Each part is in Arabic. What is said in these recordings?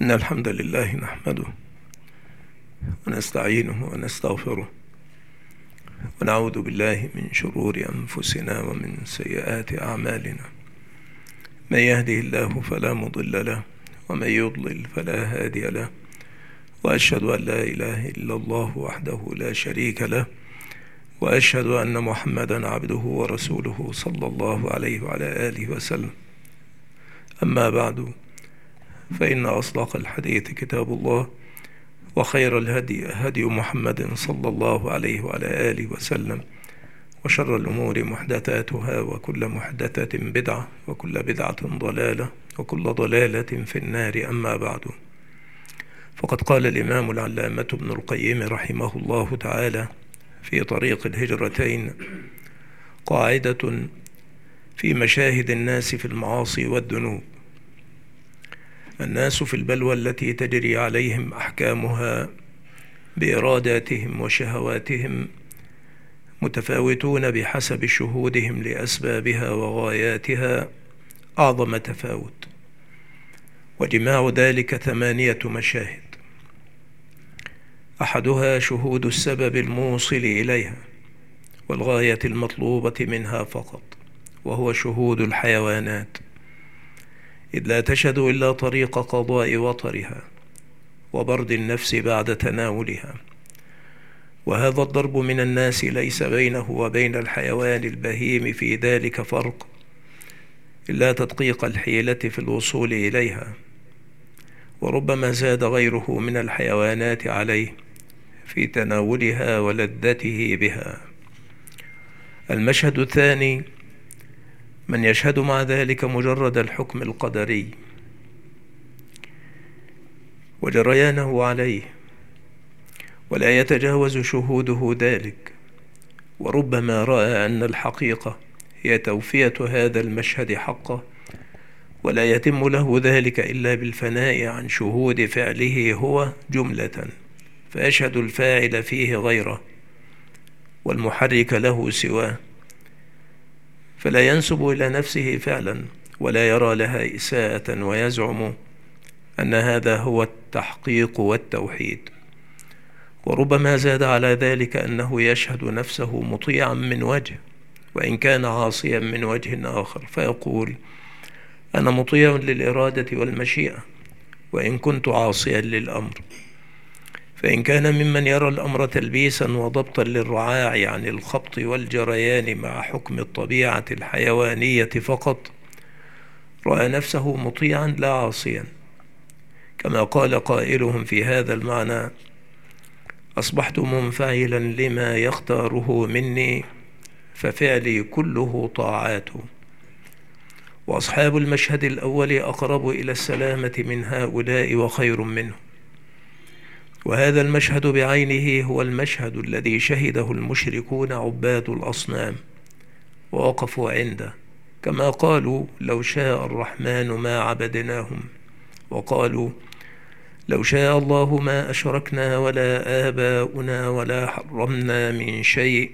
إن الحمد لله نحمده ونستعينه ونستغفره ونعوذ بالله من شرور أنفسنا ومن سيئات أعمالنا. من يهده الله فلا مضل له ومن يضلل فلا هادي له، وأشهد أن لا إله إلا الله وحده لا شريك له، وأشهد أن محمدا عبده ورسوله صلى الله عليه وعلى آله وسلم. أما بعد، فإن أصدق الحديث كتاب الله، وخير الهدي هدي محمد صلى الله عليه وعلى آله وسلم، وشر الأمور محدثاتها، وكل محدثة بدعة، وكل بدعة ضلالة، وكل ضلالة في النار. أما بعد، فقد قال الإمام العلامة ابن القيم رحمه الله تعالى في طريق الهجرتين قاعدة في مشاهد الناس في المعاصي والذنوب: الناس في البلوى التي تجري عليهم أحكامها بإراداتهم وشهواتهم متفاوتون بحسب شهودهم لأسبابها وغاياتها أعظم تفاوت، وجماع ذلك 8 مشاهد: أحدها شهود السبب الموصل إليها والغاية المطلوبة منها فقط، وهو شهود الحيوانات، إذ لا تشهد إلا طريق قضاء وطرها وبرد النفس بعد تناولها. وهذا الضرب من الناس ليس بينه وبين الحيوان البهيم في ذلك فرق، إلا تدقيق الحيلة في الوصول إليها، وربما زاد غيره من الحيوانات عليه في تناولها ولذته بها. المشهد الثاني: من يشهد مع ذلك مجرد الحكم القدري وجريانه عليه، ولا يتجاوز شهوده ذلك، وربما رأى أن الحقيقة هي توفية هذا المشهد حقه، ولا يتم له ذلك إلا بالفناء عن شهود فعله هو جملة، فيشهد الفاعل فيه غيره والمحرك له سواه، فلا ينسب إلى نفسه فعلا ولا يرى لها إساءة، ويزعم أن هذا هو التحقيق والتوحيد. وربما زاد على ذلك أنه يشهد نفسه مطيعا من وجه، وإن كان عاصيا من وجه آخر، فيقول: أنا مطيع للإرادة والمشيئة وإن كنت عاصيا للأمر. فإن كان ممن يرى الأمر تلبيسا وضبطا للرعاع عن الخبط والجريان مع حكم الطبيعة الحيوانية فقط، رأى نفسه مطيعا لا عاصيا، كما قال قائلهم في هذا المعنى: أصبحت منفعلا لما يختاره مني، ففعلي كله طاعات. وأصحاب المشهد الأول أقرب إلى السلامة من هؤلاء وخير منهم. وهذا المشهد بعينه هو المشهد الذي شهده المشركون عباد الأصنام ووقفوا عنده، كما قالوا: لو شاء الرحمن ما عبدناهم، وقالوا: لو شاء الله ما أشركنا ولا آباؤنا ولا حرمنا من شيء.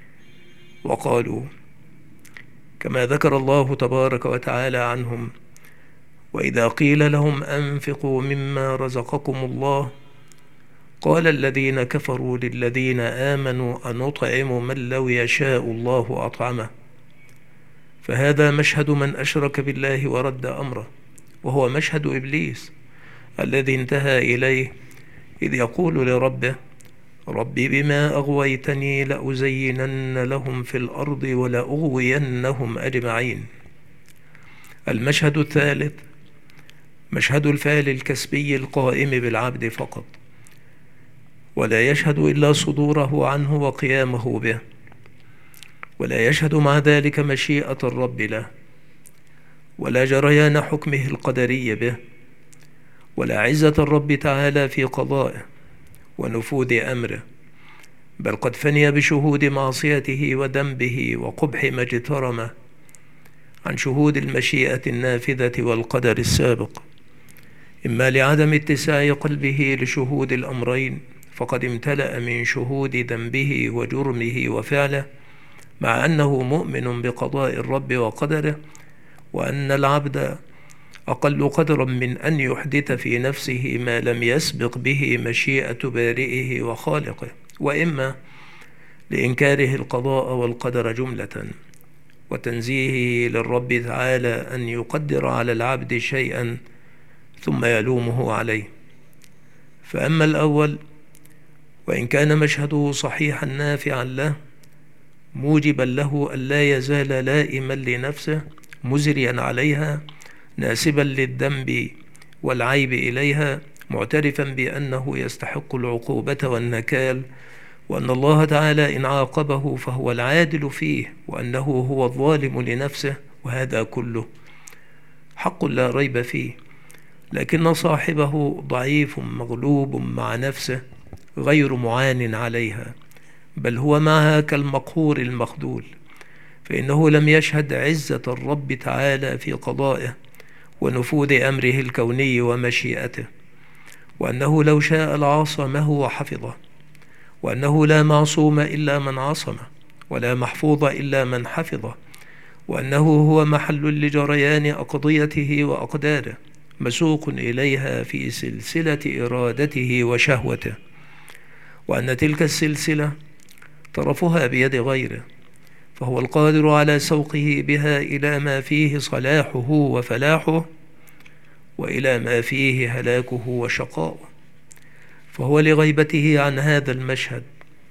وقالوا كما ذكر الله تبارك وتعالى عنهم: وإذا قيل لهم أنفقوا مما رزقكم الله قال الذين كفروا للذين آمنوا أنطعم من لو يشاء الله أطعمه. فهذا مشهد من أشرك بالله ورد أمره، وهو مشهد إبليس الذي انتهى إليه إذ يقول لربه: ربي بما أغويتني لأزينن لهم في الأرض ولأغوينهم أجمعين. المشهد الثالث: مشهد الفعل الكسبي القائم بالعبد فقط، ولا يشهد إلا صدوره عنه وقيامه به، ولا يشهد مع ذلك مشيئة الرب له، ولا جريان حكمه القدري به، ولا عزة الرب تعالى في قضائه ونفوذ أمره، بل قد فني بشهود معصيته وذنبه وقبح ما اجترمه عن شهود المشيئة النافذة والقدر السابق، إما لعدم اتساع قلبه لشهود الأمرين، فقد امتلأ من شهود ذنبه وجرمه وفعله، مع أنه مؤمن بقضاء الرب وقدره، وأن العبد أقل قدرا من أن يحدث في نفسه ما لم يسبق به مشيئة بارئه وخالقه، وإما لإنكاره القضاء والقدر جملة وتنزيهه للرب تعالى أن يقدر على العبد شيئا ثم يلومه عليه. فأما الأول وإن كان مشهده صحيحا نافعا له موجبا له ألا يزال لائما لنفسه مزريا عليها ناسبا للذنب والعيب إليها معترفا بأنه يستحق العقوبة والنكال، وأن الله تعالى إن عاقبه فهو العادل فيه، وأنه هو الظالم لنفسه، وهذا كله حق لا ريب فيه، لكن صاحبه ضعيف مغلوب مع نفسه غير معان عليها، بل هو معها كالمقهور المخذول، فإنه لم يشهد عزة الرب تعالى في قضائه ونفوذ أمره الكوني ومشيئته، وأنه لو شاء لعصمه وحفظه، وأنه لا معصوم إلا من عصمه، ولا محفوظ إلا من حفظه، وأنه هو محل لجريان أقضيته وأقداره مسوق إليها في سلسلة إرادته وشهوته، وأن تلك السلسلة طرفها بيد غيره، فهو القادر على سوقه بها إلى ما فيه صلاحه وفلاحه وإلى ما فيه هلاكه وشقاؤه، فهو لغيبته عن هذا المشهد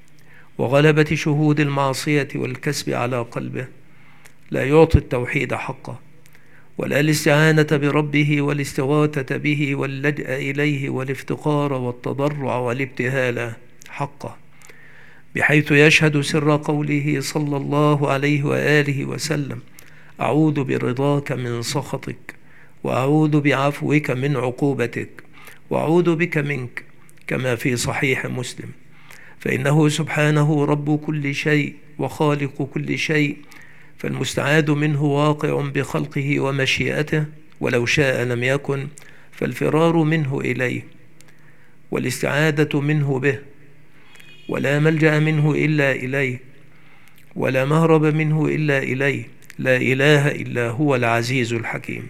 وغلبة شهود المعصية والكسب على قلبه لا يعطي التوحيد حقه، ولا الاستعانة بربه والاستغاثة به واللجأ إليه والافتقار والتضرع والابتهال حقه، بحيث يشهد سر قوله صلى الله عليه وآله وسلم: أعوذ برضاك من سخطك، وأعوذ بعفوك من عقوبتك، وأعوذ بك منك، كما في صحيح مسلم. فإنه سبحانه رب كل شيء وخالق كل شيء، فالمستعاذ منه واقع بخلقه ومشيئته، ولو شاء لم يكن، فالفرار منه إليه والاستعاذة منه به، ولا ملجأ منه إلا إليه، ولا مهرب منه إلا إليه، لا إله إلا هو العزيز الحكيم.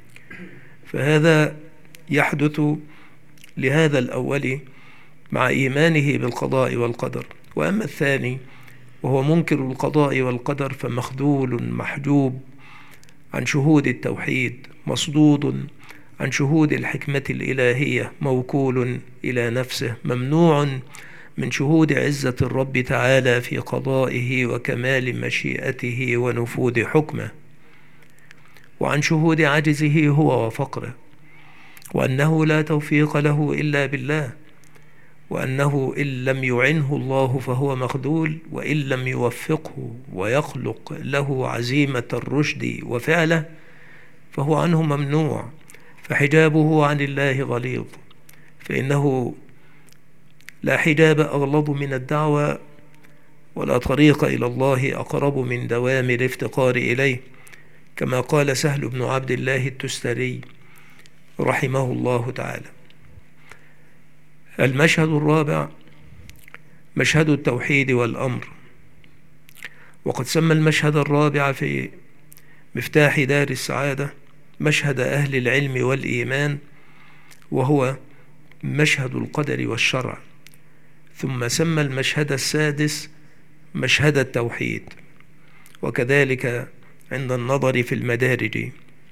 فهذا يحدث لهذا الأول مع إيمانه بالقضاء والقدر. وأما الثاني وهو منكر القضاء والقدر فمخذول محجوب عن شهود التوحيد، مصدود عن شهود الحكمة الإلهية، موكول إلى نفسه، ممنوع من شهود عزة الرب تعالى في قضائه وكمال مشيئته ونفوذ حكمه، وعن شهود عجزه هو وفقره، وأنه لا توفيق له إلا بالله، وأنه إن لم يعنه الله فهو مخذول، وإن لم يوفقه ويخلق له عزيمة الرشد وفعله فهو عنه ممنوع، فحجابه عن الله غليظ، فإنه لا حجاب أغلظ من الدعوة، ولا طريق إلى الله أقرب من دوام الافتقار إليه، كما قال سهل بن عبد الله التستري رحمه الله تعالى. المشهد الرابع مشهد التوحيد والأمر، وقد سمى المشهد الرابع في مفتاح دار السعادة مشهد أهل العلم والإيمان، وهو مشهد القدر والشرع، ثم سمى المشهد السادس مشهد التوحيد، وكذلك عند النظر في المدارج.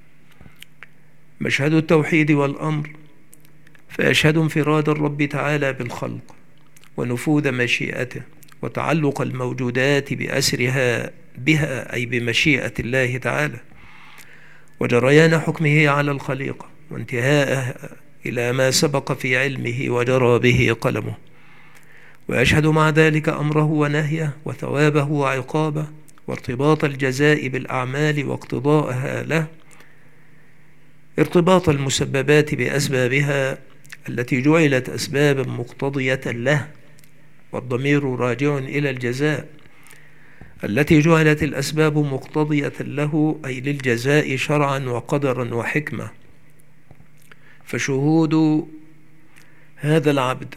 مشهد التوحيد والأمر فيشهد انفراد الرب تعالى بالخلق ونفوذ مشيئته وتعلق الموجودات بأسرها بها، أي بمشيئة الله تعالى، وجريان حكمه على الخليقة وانتهاءه إلى ما سبق في علمه وجرى به قلمه، ويشهد مع ذلك أمره ونهيه وثوابه وعقابه وارتباط الجزاء بالأعمال واقتضاءها له، ارتباط المسببات بأسبابها التي جعلت أسبابا مقتضية له، والضمير راجع إلى الجزاء، التي جعلت الأسباب مقتضية له أي للجزاء شرعا وقدرا وحكمة. فشهود هذا العبد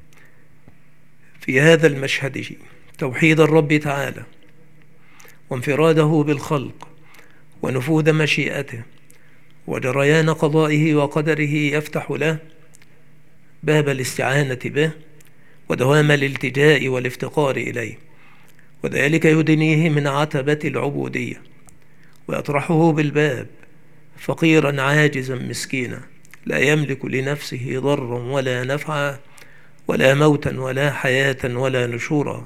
في هذا المشهد توحيد الرب تعالى وانفراده بالخلق ونفوذ مشيئته وجريان قضائه وقدره يفتح له باب الاستعانة به ودوام الالتجاء والافتقار إليه، وذلك يدنيه من عتبة العبودية ويطرحه بالباب فقيرا عاجزا مسكينا لا يملك لنفسه ضرا ولا نفعا ولا موتا ولا حياة ولا نشورا،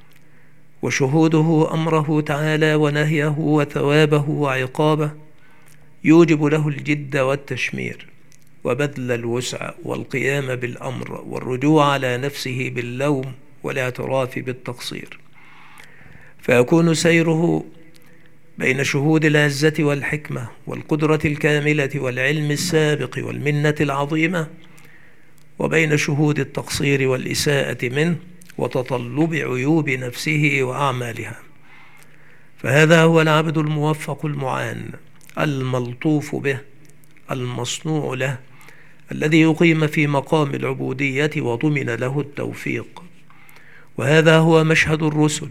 وشهوده أمره تعالى ونهيه وثوابه وعقابه يوجب له الجد والتشمير وبذل الوسع والقيام بالأمر والرجوع على نفسه باللوم والاعتراف بالتقصير، فيكون سيره بين شهود العزة والحكمة والقدرة الكاملة والعلم السابق والمنة العظيمة، وبين شهود التقصير والإساءة منه وتطلب عيوب نفسه وأعمالها. فهذا هو العبد الموفق المعان الملطوف به المصنوع له، الذي يقيم في مقام العبودية وضمن له التوفيق. وهذا هو مشهد الرسل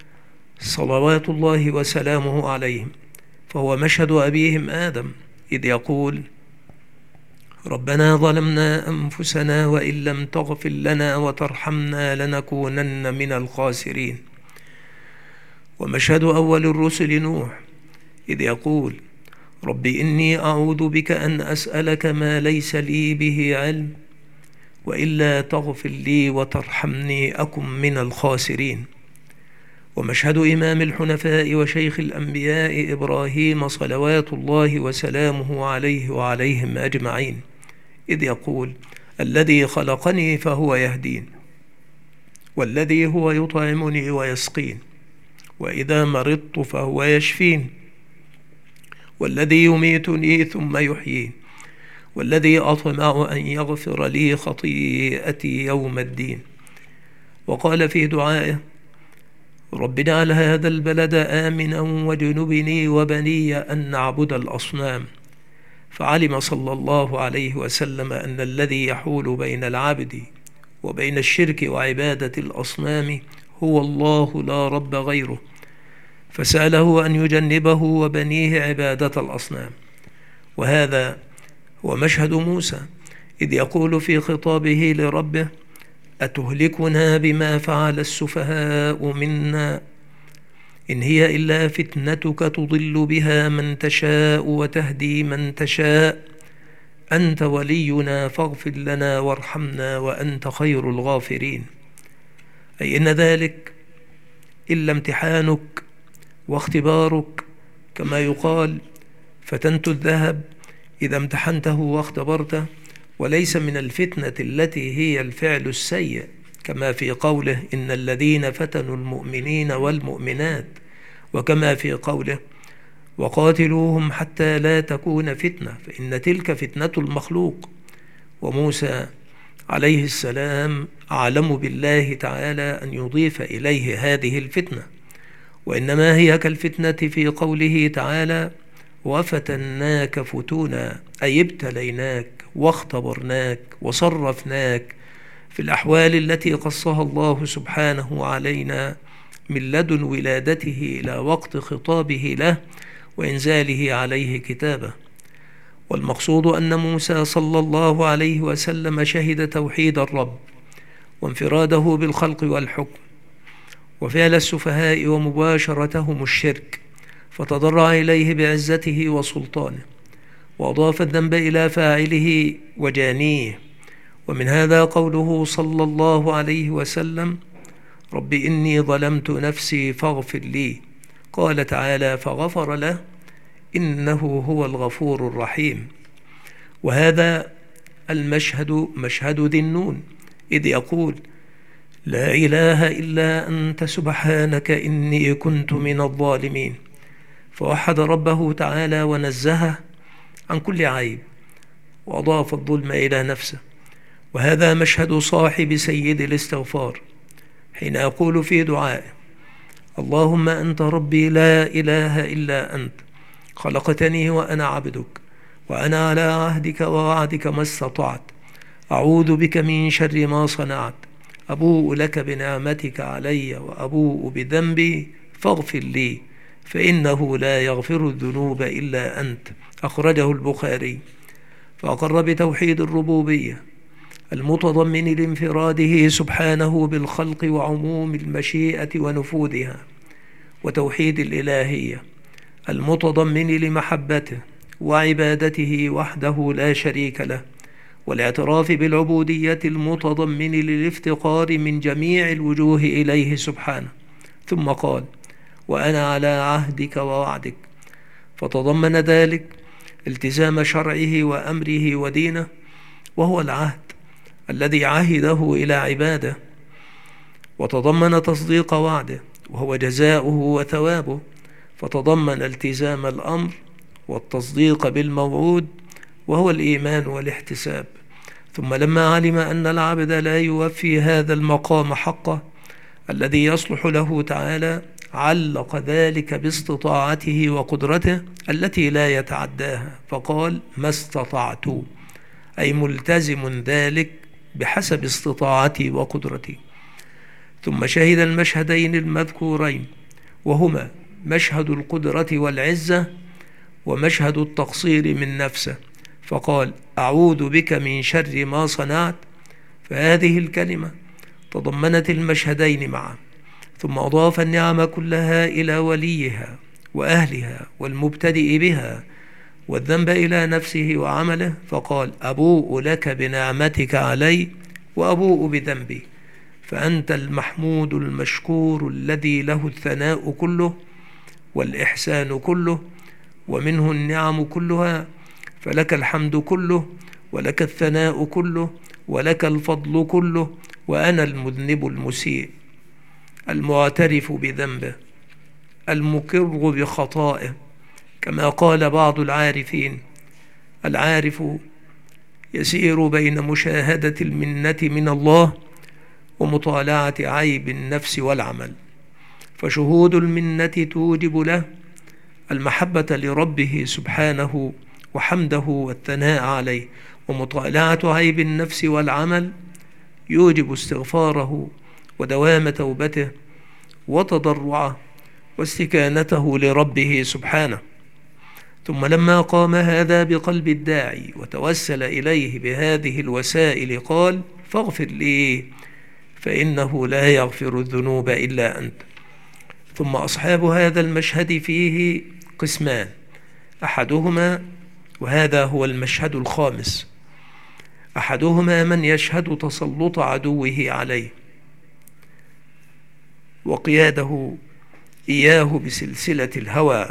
صلوات الله وسلامه عليهم، فهو مشهد أبيهم آدم إذ يقول: ربنا ظلمنا أنفسنا وإن لم تغفر لنا وترحمنا لنكونن من الخاسرين. ومشهد أول الرسل نوح إذ يقول: رب إني أعوذ بك أن أسألك ما ليس لي به علم وإلا تغفر لي وترحمني أكن من الخاسرين. ومشهد إمام الحنفاء وشيخ الأنبياء إبراهيم صلوات الله وسلامه عليه وعليهم أجمعين إذ يقول: الذي خلقني فهو يهدين، والذي هو يطعمني ويسقين، وإذا مرضت فهو يشفين، والذي يميتني ثم يحيين، والذي أطمع أن يغفر لي خطيئتي يوم الدين. وقال في دعائه: رب اجعل هذا البلد آمنا واجنبني وبني أن نعبد الأصنام. فعلم صلى الله عليه وسلم أن الذي يحول بين العبد وبين الشرك وعبادة الأصنام هو الله لا رب غيره، فسأله أن يجنبه وبنيه عبادة الأصنام. وهذا هو مشهد موسى إذ يقول في خطابه لربه: أتهلكنا بما فعل السفهاء منا إن هي إلا فتنتك تضل بها من تشاء وتهدي من تشاء أنت ولينا فاغفر لنا وارحمنا وأنت خير الغافرين. أي إن ذلك إلا امتحانك واختبارك، كما يقال: فتنت الذهب إذا امتحنته واختبرته، وليس من الفتنة التي هي الفعل السيء، كما في قوله: إن الذين فتنوا المؤمنين والمؤمنات، وكما في قوله: وقاتلوهم حتى لا تكون فتنة فإن تلك فتنة المخلوق. وموسى عليه السلام أعلم بالله تعالى أن يضيف إليه هذه الفتنة، وإنما هي كالفتنة في قوله تعالى: وفتناك فتونا، أي ابتليناك واختبرناك وصرفناك في الأحوال التي قصها الله سبحانه علينا من لدن ولادته إلى وقت خطابه له وإنزاله عليه كتابه. والمقصود أن موسى صلى الله عليه وسلم شهد توحيد الرب وانفراده بالخلق والحكم وفعل السفهاء ومباشرتهم الشرك، فتضرع إليه بعزته وسلطانه وأضاف الذنب إلى فاعله وجانيه. ومن هذا قوله صلى الله عليه وسلم: رب إني ظلمت نفسي فاغفر لي. قال تعالى: فغفر له إنه هو الغفور الرحيم. وهذا المشهد مشهد ذي النون إذ يقول: لا إله إلا أنت سبحانك إني كنت من الظالمين. فوحد ربه تعالى ونزهه عن كل عيب وأضاف الظلم إلى نفسه. وهذا مشهد صاحب سيد الاستغفار حين يقول في دعائه: اللهم أنت ربي لا إله إلا أنت، خلقتني وأنا عبدك، وأنا على عهدك ووعدك ما استطعت، أعوذ بك من شر ما صنعت، أبوء لك بنعمتك علي وأبوء بذنبي فاغفر لي فإنه لا يغفر الذنوب إلا أنت، أخرجه البخاري، فأقر بتوحيد الربوبية المتضمن لانفراده سبحانه بالخلق وعموم المشيئة ونفوذها، وتوحيد الإلهية المتضمن لمحبته وعبادته وحده لا شريك له، والاعتراف بالعبودية المتضمن للافتقار من جميع الوجوه إليه سبحانه. ثم قال: وأنا على عهدك ووعدك، فتضمن ذلك التزام شرعه وأمره ودينه، وهو العهد الذي عهده إلى عباده، وتضمن تصديق وعده وهو جزاؤه وثوابه، فتضمن التزام الأمر والتصديق بالموعود وهو الإيمان والاحتساب. ثم لما علم أن العبد لا يوفي هذا المقام حقه الذي يصلح له تعالى، علق ذلك باستطاعته وقدرته التي لا يتعداها، فقال: ما استطعت، أي ملتزم ذلك بحسب استطاعتي وقدرتي. ثم شهد المشهدين المذكورين، وهما مشهد القدرة والعزة ومشهد التقصير من نفسه، فقال: أعوذ بك من شر ما صنعت. فهذه الكلمة تضمنت المشهدين معا، ثم أضاف النعم كلها إلى وليها وأهلها والمبتدئ بها، والذنب إلى نفسه وعمله، فقال: أبوء لك بنعمتك علي وأبوء بذنبي، فأنت المحمود المشكور الذي له الثناء كله والإحسان كله، ومنه النعم كلها، فلك الحمد كله ولك الثناء كله ولك الفضل كله، وأنا المذنب المسيء المعترف بذنبه المقر بخطائه. كما قال بعض العارفين: العارف يسير بين مشاهدة المنة من الله ومطالعة عيب النفس والعمل، فشهود المنة توجب له المحبة لربه سبحانه وحمده والثناء عليه، ومطالعة عيب النفس والعمل يوجب استغفاره ودوام توبته وتضرعه واستكانته لربه سبحانه. ثم لما قام هذا بقلب الداعي وتوسل إليه بهذه الوسائل، قال: فاغفر لي فإنه لا يغفر الذنوب إلا أنت. ثم أصحاب هذا المشهد فيه قسمان: أحدهما، وهذا هو المشهد الخامس، أحدهما من يشهد تسلط عدوه عليه وقياده إياه بسلسلة الهوى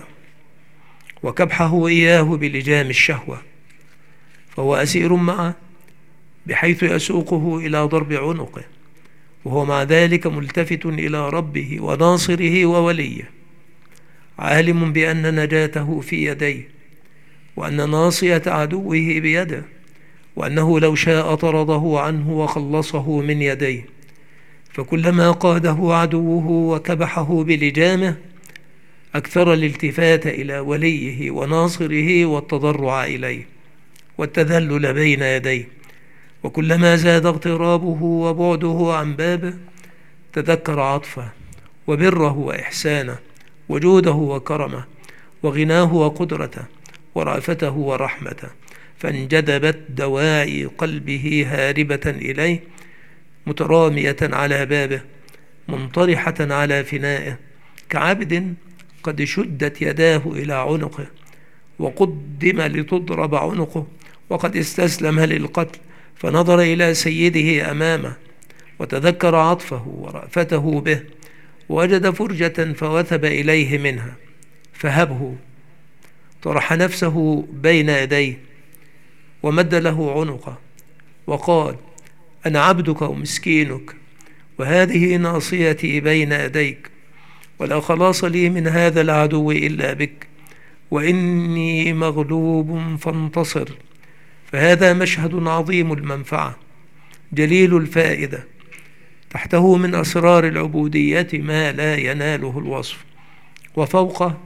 وكبحه إياه بلجام الشهوة، فهو أسير معه بحيث يسوقه إلى ضرب عنقه، وهو مع ذلك ملتفت إلى ربه وناصره ووليه، عالم بأن نجاته في يديه، وأن ناصية عدوه بيده، وأنه لو شاء طرده عنه وخلصه من يديه. فكلما قاده عدوه وكبحه بلجامه أكثر الالتفات إلى وليه وناصره والتضرع إليه والتذلل بين يديه، وكلما زاد اغترابه وبعده عن بابه تذكر عطفه وبره وإحسانه وجوده وكرمه وغناه وقدرته ورأفته ورحمته، فانجذبت دواعي قلبه هاربة إليه مترامية على بابه منطرحة على فنائه، كعبد قد شدت يداه إلى عنقه وقدم لتضرب عنقه وقد استسلم للقتل، فنظر إلى سيده أمامه وتذكر عطفه ورأفته به، ووجد فرجة فوثب إليه منها فهبه، طرح نفسه بين يديه ومد له عنقه وقال: أنا عبدك ومسكينك، وهذه ناصيتي بين يديك، ولا خلاص لي من هذا العدو إلا بك، وإني مغلوب فانتصر. فهذا مشهد عظيم المنفعة جليل الفائدة، تحته من أسرار العبودية ما لا يناله الوصف، وفوقه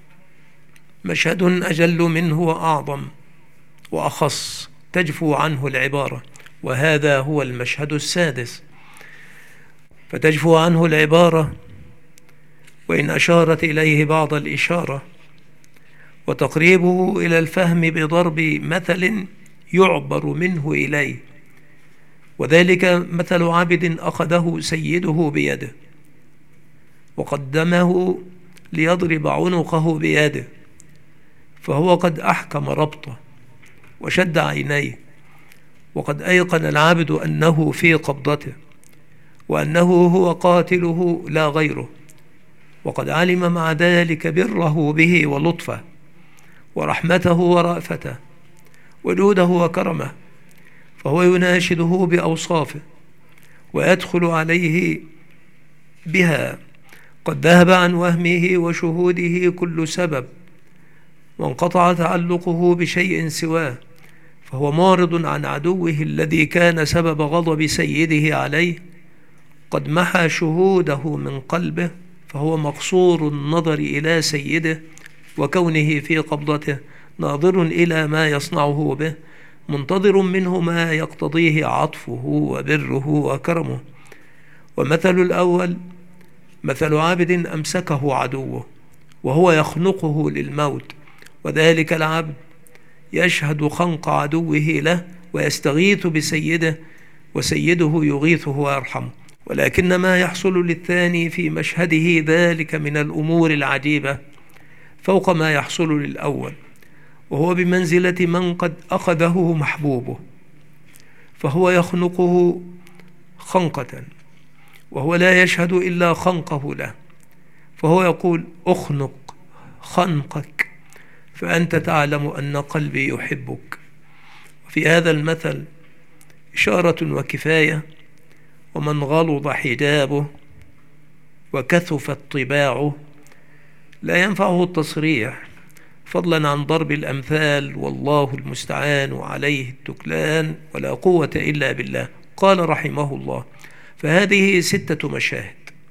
مشهد أجل منه وأعظم وأخص تجفو عنه العبارة، وهذا هو المشهد السادس. فتجفو عنه العبارة وإن أشارت إليه بعض الإشارة، وتقريبه إلى الفهم بضرب مثل يعبر منه إليه، وذلك مثل عبد أخذه سيده بيده وقدمه ليضرب عنقه بيده، فهو قد أحكم ربطه وشد عينيه، وقد أيقن العبد أنه في قبضته وأنه هو قاتله لا غيره، وقد علم مع ذلك بره به ولطفه ورحمته ورأفته وجوده وكرمه، فهو يناشده بأوصافه ويدخل عليه بها. قد ذهب عن وهمه وشهوده كل سبب، وانقطع تعلقه بشيء سواه، فهو معرض عن عدوه الذي كان سبب غضب سيده عليه. قد محى شهوده من قلبه، فهو مقصور النظر إلى سيده وكونه في قبضته، ناظر إلى ما يصنعه به، منتظر منه ما يقتضيه عطفه وبره وكرمه. ومثل الأول مثل عبد أمسكه عدوه وهو يخنقه للموت، وذلك العبد يشهد خنق عدوه له ويستغيث بسيده، وسيده يغيثه ويرحمه. ولكن ما يحصل للثاني في مشهده ذلك من الأمور العجيبة فوق ما يحصل للأول، وهو بمنزلة من قد أخذه محبوبه فهو يخنقه خنقة، وهو لا يشهد إلا خنقه له، فهو يقول: أخنق خنقك فأنت تعلم أن قلبي يحبك. وفي هذا المثل إشارة وكفاية، ومن غلظ حجابه وكثفت طباعه لا ينفعه التصريح، فضلا عن ضرب الأمثال، والله المستعان وعليه التكلان ولا قوة إلا بالله. قال رحمه الله: فهذه 6 مشاهد.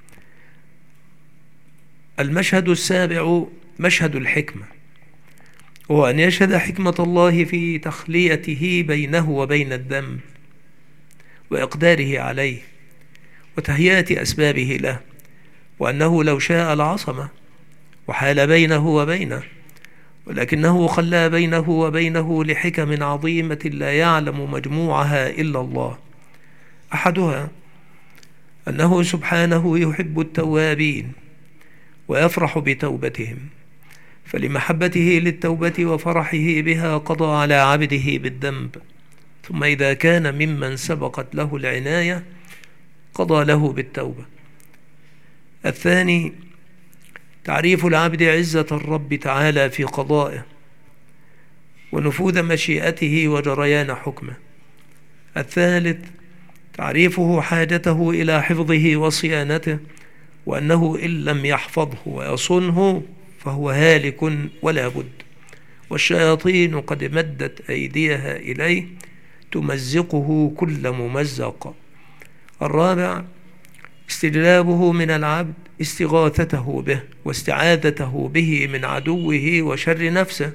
المشهد السابع مشهد الحكمة، وهو أن يشهد حكمة الله في تخليته بينه وبين الذنب وإقداره عليه وتهيئة أسبابه له، وأنه لو شاء لعصمه وحال بينه وبينه، ولكنه خلى بينه وبينه لحكم عظيمة لا يعلم مجموعها إلا الله. أحدها أنه سبحانه يحب التوابين ويفرح بتوبتهم، فلمحبته للتوبة وفرحه بها قضى على عبده بالذنب، ثم إذا كان ممن سبقت له العناية قضى له بالتوبة. الثاني تعريف العبد عزة الرب تعالى في قضائه ونفوذ مشيئته وجريان حكمه. الثالث تعريفه حاجته إلى حفظه وصيانته، وأنه إن لم يحفظه ويصنه فهو هالك ولا بد، والشياطين قد مدت أيديها إليه تمزقه كل ممزق. الرابع استجلابه من العبد استغاثته به واستعاذته به من عدوه وشر نفسه،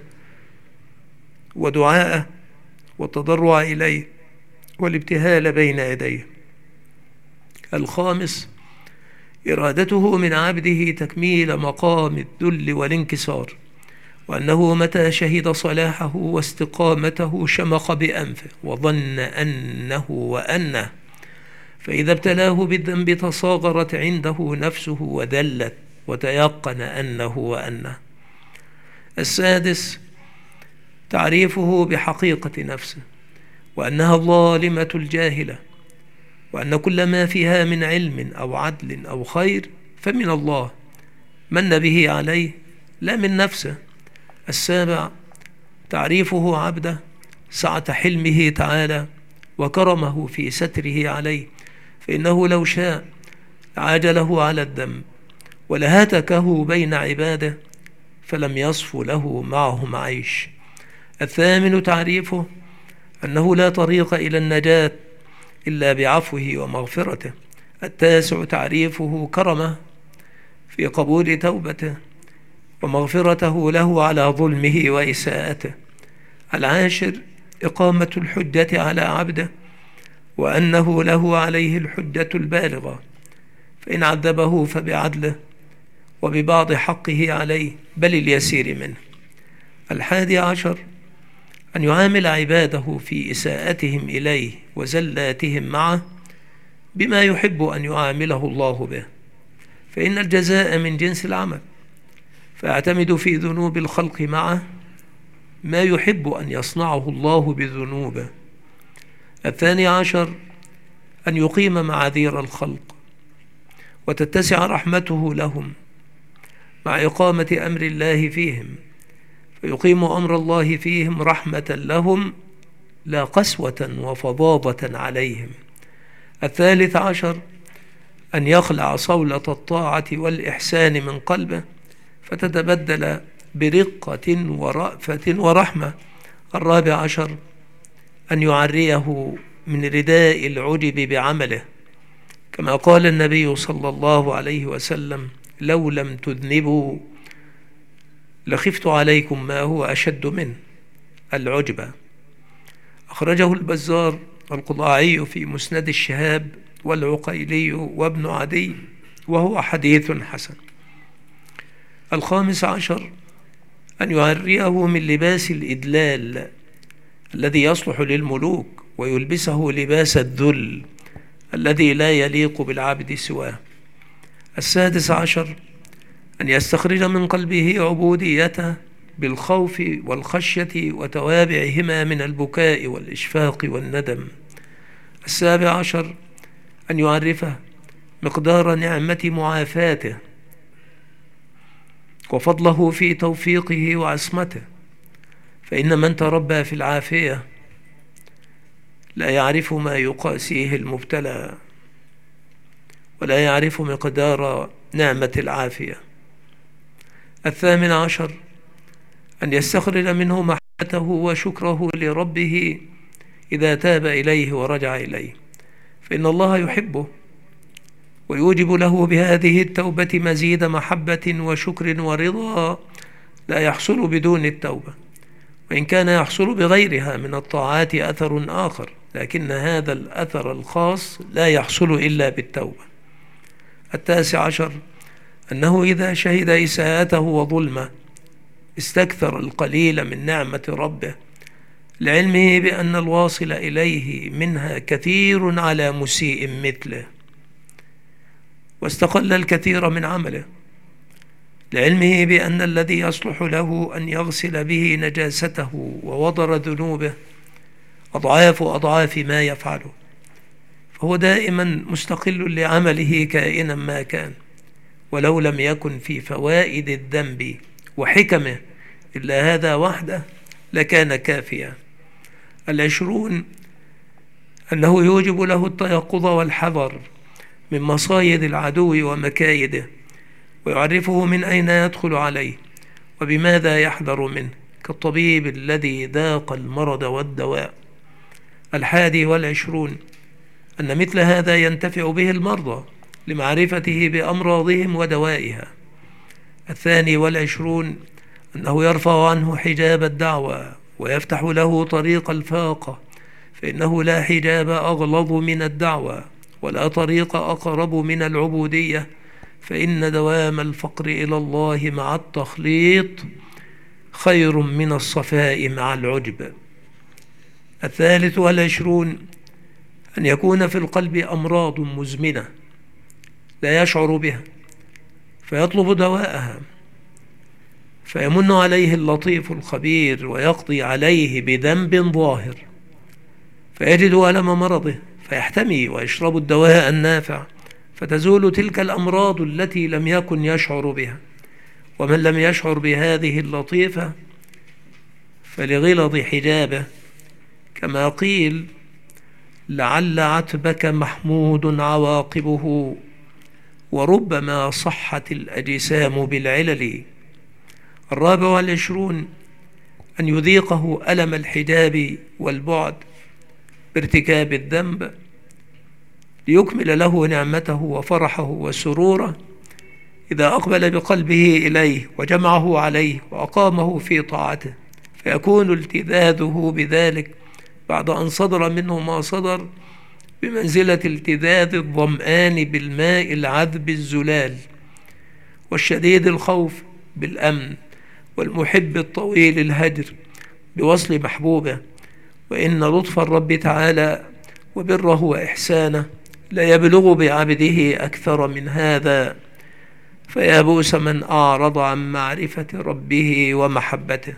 ودعاءه والتضرع إليه والابتهال بين يديه. الخامس إرادته من عبده تكميل مقام الذل والانكسار، وأنه متى شهد صلاحه واستقامته شمخ بأنفه وظن أنه وأنه، فإذا ابتلاه بالذنب تصاغرت عنده نفسه وذلت وتيقن أنه وأنه. السادس تعريفه بحقيقة نفسه، وأنها الظالمة الجاهلة، وأن كل ما فيها من علم أو عدل أو خير فمن الله من به عليه لا من نفسه. السابع تعريفه عبده سعة حلمه تعالى وكرمه في ستره عليه، فإنه لو شاء عاجله على الذنب ولهتكه بين عباده فلم يصف له معهم عيش. الثامن تعريفه أنه لا طريق إلى النجاة إلا بعفوه ومغفرته. التاسع تعريفه كرمه في قبول توبته ومغفرته له على ظلمه وإساءته. العاشر إقامة الحجة على عبده، وأنه له عليه الحجة البالغة، فإن عذبه فبعدله وببعض حقه عليه بل اليسير منه. 11 أن يعامل عباده في إساءتهم إليه وزلاتهم معه بما يحب أن يعامله الله به، فإن الجزاء من جنس العمل، فيعتمد في ذنوب الخلق معه ما يحب أن يصنعه الله بذنوبه. 12 أن يقيم معاذير الخلق وتتسع رحمته لهم مع إقامة أمر الله فيهم، فيقيم أمر الله فيهم رحمة لهم لا قسوة وفظاظة عليهم. 13 أن يخلع صولة الطاعة والإحسان من قلبه فتتبدل برقة ورأفة ورحمة. 14 أن يعريه من رداء العجب بعمله، كما قال النبي صلى الله عليه وسلم: لو لم تذنبوا لخفت عليكم ما هو أشد منه، العجب. أخرجه البزار والقضاعي في مسند الشهاب والعقيلي وابن عدي، وهو حديث حسن. 15 أن يعريه من لباس الإدلال الذي يصلح للملوك ويلبسه لباس الذل الذي لا يليق بالعبد سواه. 16 أن يستخرج من قلبه عبوديته بالخوف والخشية وتوابعهما من البكاء والإشفاق والندم. 17 أن يعرفه مقدار نعمة معافاته وفضله في توفيقه وعصمته، فإن من تربى في العافية لا يعرف ما يقاسيه المبتلى ولا يعرف مقدار نعمة العافية. 18 أن يستخرج منه محبته وشكره لربه إذا تاب إليه ورجع إليه، فإن الله يحبه ويوجب له بهذه التوبة مزيد محبة وشكر ورضا لا يحصل بدون التوبة، وإن كان يحصل بغيرها من الطاعات أثر آخر، لكن هذا الأثر الخاص لا يحصل إلا بالتوبة. 19 أنه إذا شهد إساءته وظلمه استكثر القليل من نعمة ربه لعلمه بأن الواصل إليه منها كثير على مسيء مثله، واستقل الكثير من عمله لعلمه بأن الذي يصلح له أن يغسل به نجاسته ووضر ذنوبه أضعاف أضعاف ما يفعله، فهو دائما مستقل لعمله كائنا ما كان، ولو لم يكن في فوائد الذنب وحكمه إلا هذا وحده لكان كافيا. 20 أنه يوجب له التيقظ والحذر من مصايد العدو ومكايده، ويعرفه من أين يدخل عليه وبماذا يحذر منه، كالطبيب الذي ذاق المرض والدواء. 21 أن مثل هذا ينتفع به المرضى لمعرفته بأمراضهم ودوائها. 22 أنه يرفع عنه حجاب الدعوة ويفتح له طريق الفاقة، فإنه لا حجاب أغلظ من الدعوة ولا طريق أقرب من العبودية، فإن دوام الفقر إلى الله مع التخليط خير من الصفاء مع العجب. 23 أن يكون في القلب أمراض مزمنة لا يشعر بها فيطلب دواءها، فيمن عليه اللطيف الخبير ويقضي عليه بذنب ظاهر، فيجد ألم مرضه فيحتمي ويشرب الدواء النافع، فتزول تلك الأمراض التي لم يكن يشعر بها. ومن لم يشعر بهذه اللطيفة فلغلظ حجابه، كما قيل: لعل عتبك محمود عواقبه وربما صحت الأجسام بالعلل. 24 أن يذيقه ألم الحجاب والبعد بارتكاب الذنب ليكمل له نعمته وفرحه وسروره إذا أقبل بقلبه إليه وجمعه عليه وأقامه في طاعته، فيكون التذاذه بذلك بعد أن صدر منه ما صدر بمنزلة التذاذ الظمآن بالماء العذب الزلال، والشديد الخوف بالأمن، والمحب الطويل الهجر بوصل محبوبه، وإن لطف الرب تعالى وبره وإحسانه لا يبلغ بعبده أكثر من هذا، فيا بؤس من أعرض عن معرفة ربه ومحبته.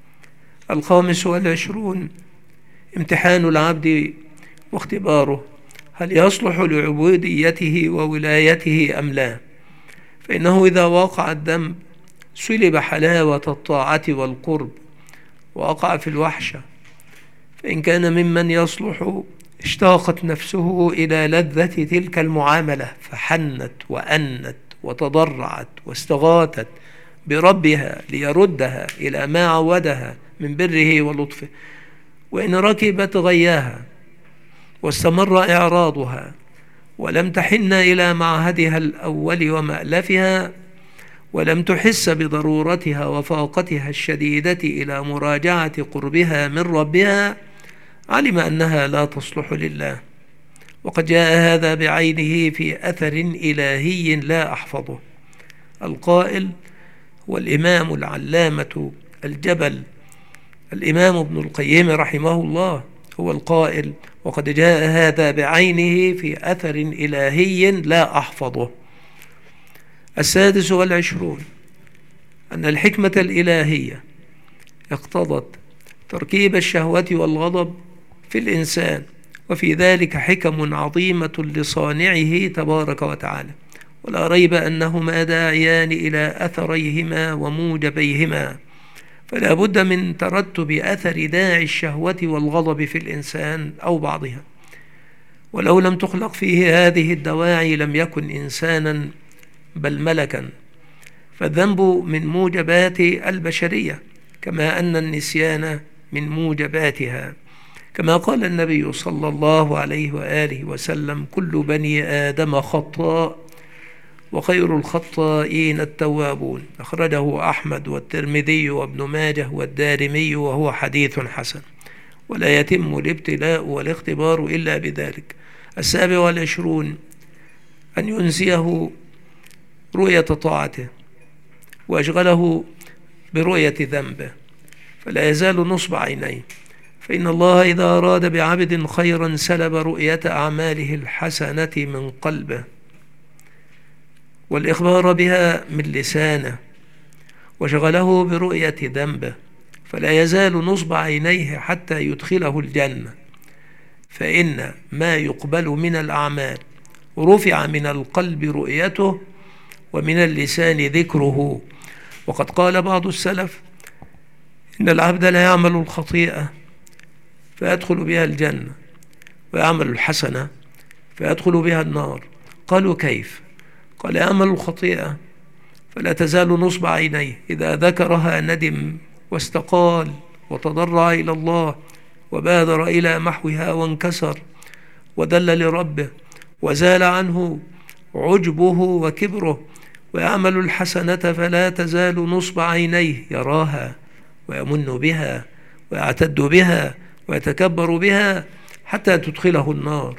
25 امتحان العبد واختباره، هل يصلح لعبوديته وولايته أم لا؟ فإنه إذا وقع الذنب سلب حلاوة الطاعة والقرب ووقع في الوحشة، فإن كان ممن يصلح اشتاقت نفسه إلى لذة تلك المعاملة فحنت وأنت وتضرعت واستغاثت بربها ليردها إلى ما عودها من بره ولطفه، وإن ركبت غياها واستمر إعراضها ولم تحن إلى معهدها الأول ومألفها، ولم تحس بضرورتها وفاقتها الشديدة إلى مراجعة قربها من ربها، علم أنها لا تصلح لله. وقد جاء هذا بعينه في أثر إلهي لا أحفظه. القائل هو الإمام العلامة الجبل الإمام ابن القيم رحمه الله، هو القائل: وقد جاء هذا بعينه في أثر إلهي لا أحفظه. 26 أن الحكمة الإلهية اقتضت تركيب الشهوة والغضب في الإنسان، وفي ذلك حكم عظيمة لصانعه تبارك وتعالى، ولا ريب أنهما داعيان إلى أثريهما وموجبيهما، فلا بد من ترتب أثر داعي الشهوة والغضب في الإنسان أو بعضها، ولو لم تخلق فيه هذه الدواعي لم يكن إنسانا بل ملكا. فالذنب من موجبات البشرية، كما أن النسيان من موجباتها، كما قال النبي صلى الله عليه وآله وسلم: كل بني آدم خطاء وخير الخطائين التوابون. أخرجه أحمد والترمذي وابن ماجه والدارمي وهو حديث حسن. ولا يتم الابتلاء والاختبار إلا بذلك. 27 أن ينسيه رؤية طاعته وأشغله برؤية ذنبه، فلا يزال نصب عينيه، فإن الله إذا أراد بعبد خيرا سلب رؤية أعماله الحسنة من قلبه والإخبار بها من لسانه، وشغله برؤية ذنبه، فلا يزال نصب عينيه حتى يدخله الجنة. فإن ما يقبل من الأعمال رفع من القلب رؤيته ومن اللسان ذكره. وقد قال بعض السلف: إن العبد لا يعمل الخطيئة فيدخل بها الجنة، ويعمل الحسنة فيدخل بها النار. قالوا: كيف؟ قال: يعمل الخطيئة فلا تزال نصب عينيه، إذا ذكرها ندم واستقال وتضرع إلى الله وبادر إلى محوها وانكسر وذل لربه وزال عنه عجبه وكبره. ويعمل الحسنة فلا تزال نصب عينيه، يراها ويمن بها ويعتد بها ويتكبر بها حتى تدخله النار.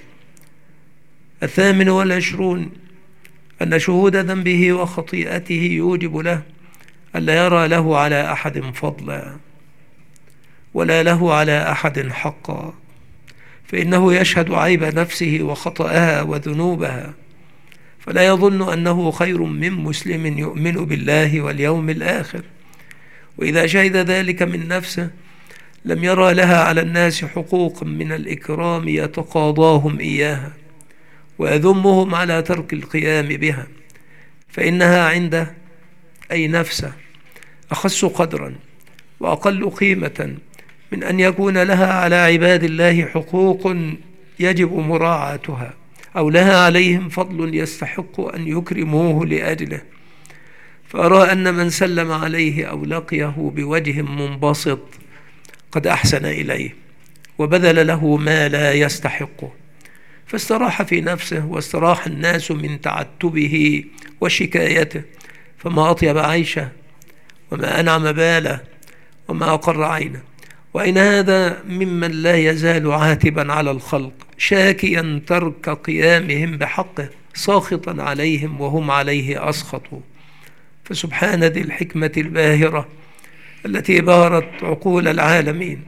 28 أن شهود ذنبه وخطيئته يوجب له ألا يرى له على أحد فضلا ولا له على أحد حقا، فإنه يشهد عيب نفسه وخطأها وذنوبها، فلا يظن أنه خير من مسلم يؤمن بالله واليوم الآخر. وإذا شهد ذلك من نفسه لم يرى لها على الناس حقوقا من الإكرام يتقاضاهم إياها ويذمهم على ترك القيام بها، فإنها عنده أي نفسه أخص قدرا وأقل قيمة من أن يكون لها على عباد الله حقوق يجب مراعاتها، أو لها عليهم فضل يستحق أن يكرموه لأجله. فأرى أن من سلم عليه أو لقيه بوجه منبسط قد أحسن إليه وبذل له ما لا يستحقه، فاستراح في نفسه واستراح الناس من تعتبه وشكايته، فما أطيب عيشه وما أنعم باله وما أقر عينه. وإن هذا ممن لا يزال عاتبا على الخلق شاكيا ترك قيامهم بحقه ساخطا عليهم وهم عليه أسخطوا. فسبحان ذي الحكمة الباهرة التي بهرت عقول العالمين.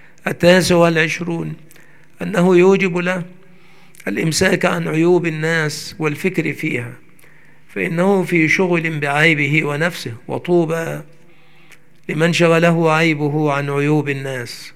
29 أنه يوجب له الإمساك عن عيوب الناس والفكر فيها، فإنه في شغل بعيبه ونفسه، وطوبى لمن شغله عيبه عن عيوب الناس،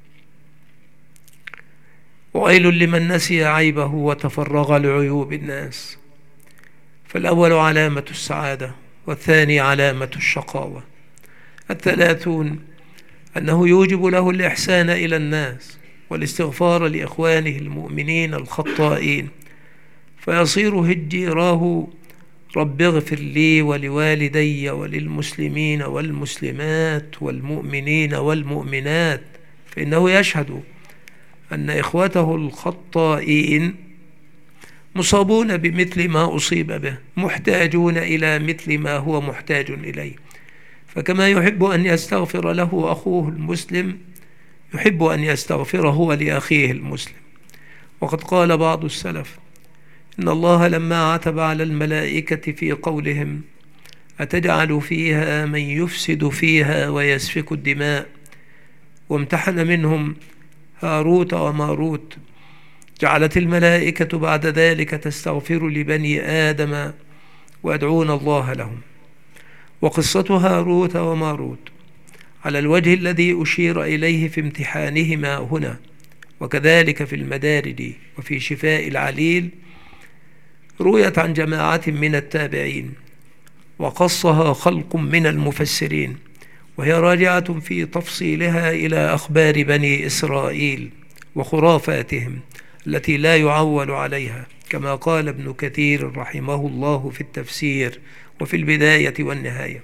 وويل لمن نسي عيبه وتفرغ لعيوب الناس. فالأول علامة السعادة، والثاني علامة الشقاوة. 30 أنه يوجب له الإحسان إلى الناس والاستغفار لإخوانه المؤمنين الخطائين، فيصير هجيراه: رب اغفر لي ولوالدي وللمسلمين والمسلمات والمؤمنين والمؤمنات، فإنه يشهد أن إخوته الخطائين مصابون بمثل ما أصيب به، محتاجون إلى مثل ما هو محتاج إليه. فكما يحب أن يستغفر له أخوه المسلم، يحب أن يستغفر هو لأخيه المسلم. وقد قال بعض السلف: إن الله لما عتب على الملائكة في قولهم أتجعل فيها من يفسد فيها ويسفك الدماء، وامتحن منهم هاروت وماروت، جعلت الملائكة بعد ذلك تستغفر لبني آدم ويدعون الله لهم. وقصة هاروت وماروت على الوجه الذي أشير إليه في امتحانهما هنا، وكذلك في المدارج وفي شفاء العليل، رويت عن جماعة من التابعين، وقصها خلق من المفسرين، وهي راجعة في تفصيلها إلى أخبار بني إسرائيل وخرافاتهم التي لا يعول عليها، كما قال ابن كثير رحمه الله في التفسير وفي البداية والنهاية.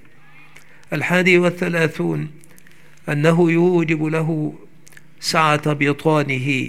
31 أنه يوجب له سعة بطانه،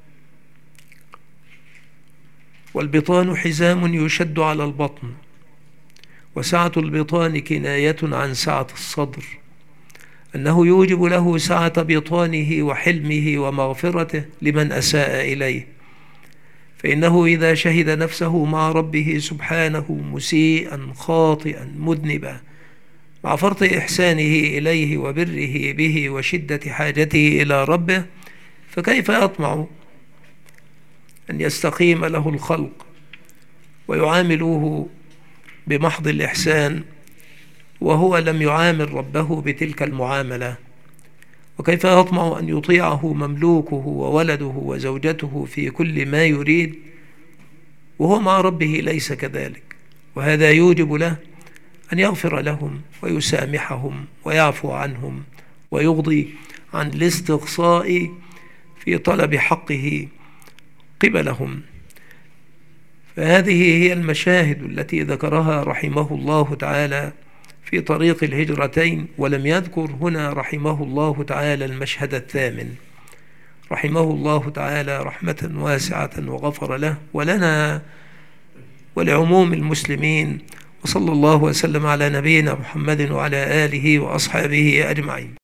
والبطان حزام يشد على البطن، وسعة البطان كناية عن سعة الصدر. أنه يوجب له سعة بطانه وحلمه ومغفرته لمن أساء إليه، فإنه إذا شهد نفسه مع ربه سبحانه مسيئا خاطئا مذنبا، مع فرط إحسانه إليه وبره به وشدة حاجته إلى ربه، فكيف يطمع أن يستقيم له الخلق ويعاملوه بمحض الإحسان وهو لم يعامل ربه بتلك المعاملة؟ وكيف يطمع أن يطيعه مملوكه وولده وزوجته في كل ما يريد وهو مع ربه ليس كذلك؟ وهذا يوجب له أن يغفر لهم ويسامحهم ويعفو عنهم ويغضي عن الاستقصاء في طلب حقه قبلهم. فهذه هي المشاهد التي ذكرها رحمه الله تعالى في طريق الهجرتين، ولم يذكر هنا رحمه الله تعالى المشهد الثامن، رحمه الله تعالى رحمة واسعة وغفر له ولنا ولعموم المسلمين، وصلى الله وسلم على نبينا محمد وعلى آله وأصحابه أجمعين.